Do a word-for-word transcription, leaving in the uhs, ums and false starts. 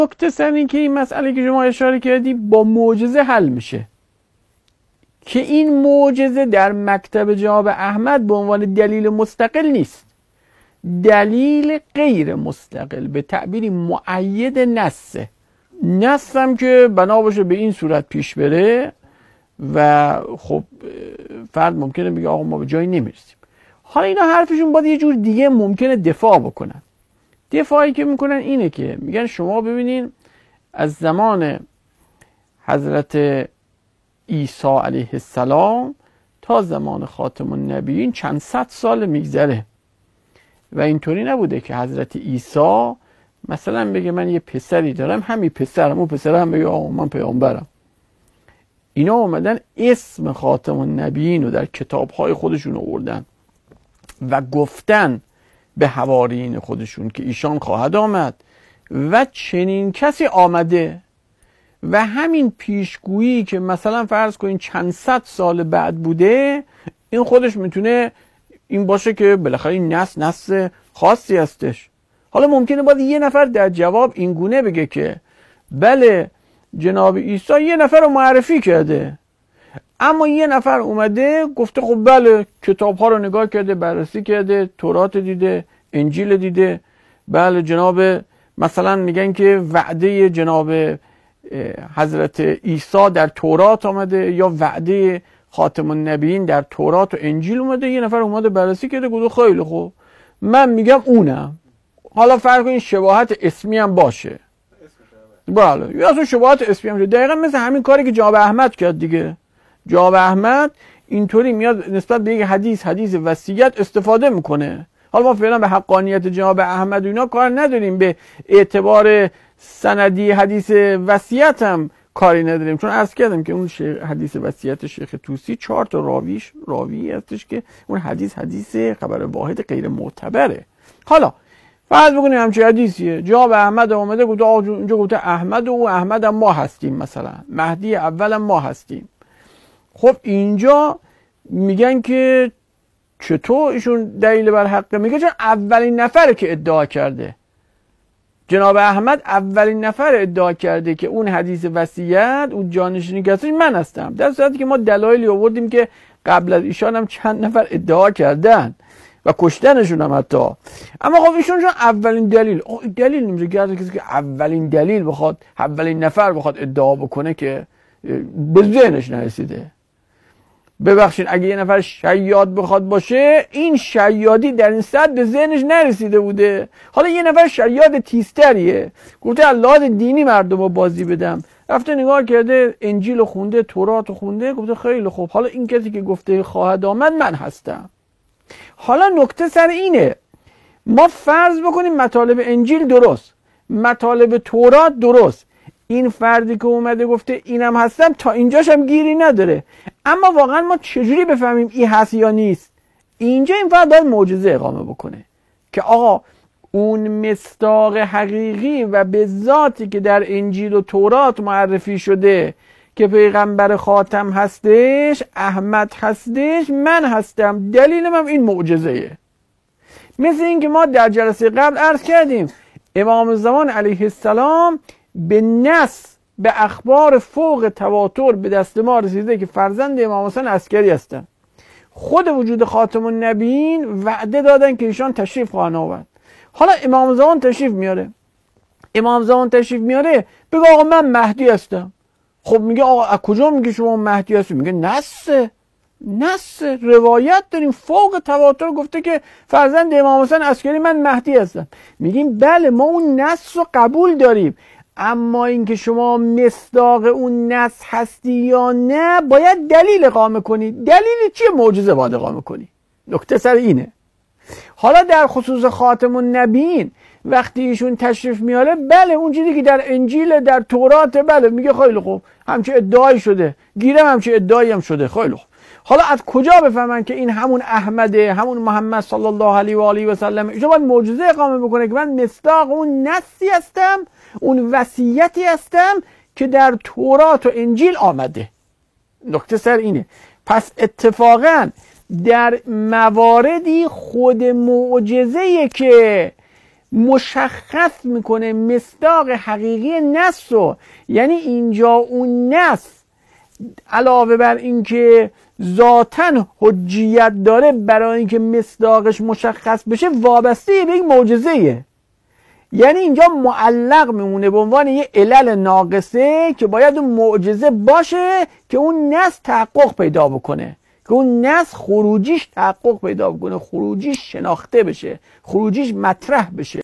نکته سر این که این مسئله که شما اشاره کردی با معجزه حل میشه، که این معجزه در مکتب جواب احمد به عنوان دلیل مستقل نیست، دلیل غیر مستقل، به تعبیری مؤید نصه. نص هم که بنا باشه به این صورت پیش بره و خب فرد ممکنه بگه آقا ما به جایی نمیرسیم. حالا اینا حرفشون باید یه جور دیگه ممکنه دفاع بکنن. دفاعی که میکنن اینه که میگن شما ببینین از زمان حضرت عیسی علیه السلام تا زمان خاتم النبیین چند صد سال میگذره و اینطوری نبوده که حضرت عیسی مثلا بگه من یه پسری دارم، همین پسرم، اون پسر هم بگه آقا من پیامبرم. اینا اومدن اسم خاتم النبیین رو در کتابهای خودشون آوردن و گفتن به حواریین خودشون که ایشان خواهد آمد و چنین کسی آمده و همین پیشگویی که مثلا فرض کنین چند صد سال بعد بوده، این خودش میتونه این باشه که بالاخره این نس نس خاصی هستش. حالا ممکنه باید یه نفر در جواب این گونه بگه که بله جناب عیسی یه نفر رو معرفی کرده، اما یه نفر اومده گفته خب بله کتاب ها رو نگاه کرده، بررسی کرده، تورات دیده، انجیل دیده، بله جناب مثلا میگن که وعده جناب حضرت عیسی در تورات آمده یا وعده خاتم النبیین در تورات و انجیل اومده، یه نفر اومده بررسی کرده گفته خیلی خوب من میگم اونم. حالا فرق این شباهت اسمی هم باشه، بله یا اصلا شباهت اسمی هم باشه، دقیقا مثل همین کاری که جناب احمد کرد دیگه. جناب احمد اینطوری میاد نسبت به یک حدیث حدیث وصیت استفاده میکنه. حالا ما فعلا به حقانیت جناب احمد و اینا کار نداریم، به اعتبار سندی حدیث وصیت هم کاری نداریم، چون عرض کردم که اون حدیث وصیت شیخ طوسی چهار تا راویش راوی هستش که اون حدیث حدیث خبر واحد غیر معتبره. حالا فرض بکنیم همچین حدیثیه، جناب احمد اومده گفته آقا اونجا گفته احمد و احمد هم ما هستیم، مثلا مهدی اول هم ما هستیم. خب اینجا میگن که چطور ایشون دلیل بر حقه؟ میگه چون اولین نفره که ادعا کرده، جناب احمد اولین نفر ادعا کرده که اون حدیث وصیت اون جانشینی کسی من هستم، در صورتی که ما دلایلی آوردیم که قبل از ایشان هم چند نفر ادعا کردن و کشتنشون هم حتی. اما خب ایشون چون اولین دلیل، دلیل نمیشه گرده کسی که اولین دلیل بخواد، اولین نفر بخواد ادعا بکنه که به ذهنش نرسیده. ببخشید اگه یه نفر شیاد بخواد باشه، این شیادی در این سطح به ذهنش نرسیده بوده. حالا یه نفر شیاد تیزتریه، گفته الله دینی مردم رو بازی بدم، رفته نگاه کرده انجیل رو خونده، تورات رو خونده، گفته خیلی خوب حالا این کسی که گفته خواهد آمد من هستم. حالا نکته سر اینه، ما فرض بکنیم مطالب انجیل درست، مطالب تورات درست، این فردی که اومده گفته اینم هستم تا اینجاش هم گیری نداره، اما واقعا ما چجوری بفهمیم این هست یا نیست؟ اینجا این فرد باید معجزه اقامه بکنه که آقا اون مصداق حقیقی و به ذاتی که در انجیل و تورات معرفی شده که پیغمبر خاتم هستش، احمد هستش، من هستم، دلیلم هم این معجزه‌ایه. مثل این که ما در جلسه قبل عرض کردیم امام زمان علیه السلام به نص به اخبار فوق تواتر به دست ما رسیده که فرزند امام حسین عسکری هستن. خود وجود خاتم النبیین وعده دادن که ایشان تشریف خواهند آورد. حالا امام زمان تشریف میاره، امام زمان تشریف میاره بگه آقا من مهدی هستم. خب میگه آقا از کجا میگه شما مهدی هستی؟ میگه نص نص روایت داریم فوق تواتر گفته که فرزند امام حسین عسکری من مهدی هستم. میگیم بله ما اون نص رو قبول داریم، اما اینکه شما مصداق اون نص هستی یا نه باید دلیل اقامه کنی. دلیل چیه؟ معجزه باید اقامه کنی. نکته سر اینه. حالا در خصوص خاتم النبیین وقتی ایشون تشریف میاره، بله اون چیزی که در انجیل در تورات، بله میگه خیلی خوب همچه ادعایی شده، گیرم همچه ادعایی هم شده، خیلی خوب. حالا از کجا بفهمن که این همون احمده، همون محمد صلی الله علیه و آله و سلم؟ ایشون باید معجزه اقامه بکنه که من مصداق اون نصی هستم، اون وصیتی هستم که در تورات و انجیل آمده. نکته سر اینه. پس اتفاقا در مواردی خود معجزه‌ای که مشخص میکنه مصداق حقیقی نص رو. یعنی اینجا اون نص علاوه بر اینکه ذاتاً حجیت داره، برای اینکه مصداقش مشخص بشه وابسته به یک معجزه‌ایه. یعنی اینجا معلق میمونه به عنوان یه علل ناقصه که باید اون معجزه باشه که اون نص تحقق پیدا بکنه، که اون نص خروجیش تحقق پیدا بکنه، خروجیش شناخته بشه، خروجیش مطرح بشه.